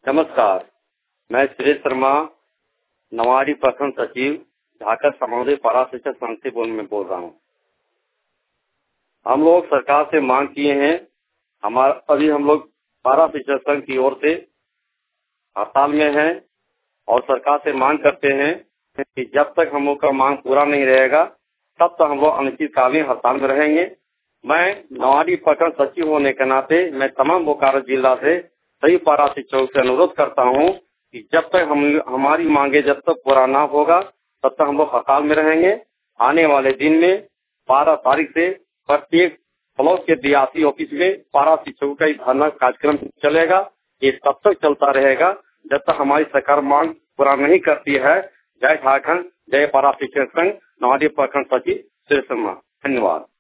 नमस्कार, मैं सुरेश शर्मा, नवाड़ी प्रखंड सचिव, ढाका सामुदायिक पारा शिक्षक संघ से बोल रहा हूँ। हम लोग सरकार से मांग किए हैं, अभी हम लोग पारा शिक्षक संघ की ओर से हड़ताल में हैं और सरकार से मांग करते हैं कि जब तक हम लोग का मांग पूरा नहीं रहेगा तब तक हम लोग अनिश्चितकालीन हड़ताल में रहेंगे। मैं नवाड़ी प्रखंड सचिव होने के नाते मैं तमाम बोकारो जिला से सभी पारा शिक्षकों से अनुरोध करता हूं कि जब तक हमारी मांगे जब तक पूरा ना होगा तब तक हम लोग हड़ताल में रहेंगे। आने वाले दिन में 12 तारीख से प्रत्येक ब्लॉक के DRC ऑफिस में पारा शिक्षकों का धरना कार्यक्रम चलेगा। ये तब तक चलता रहेगा जब तक हमारी सरकार मांग पूरा नहीं करती है। जय झारखंड, जय पारा शिक्षक संघ, नवाड़ी प्रखंड सचिव सुरेश शर्मा। धन्यवाद।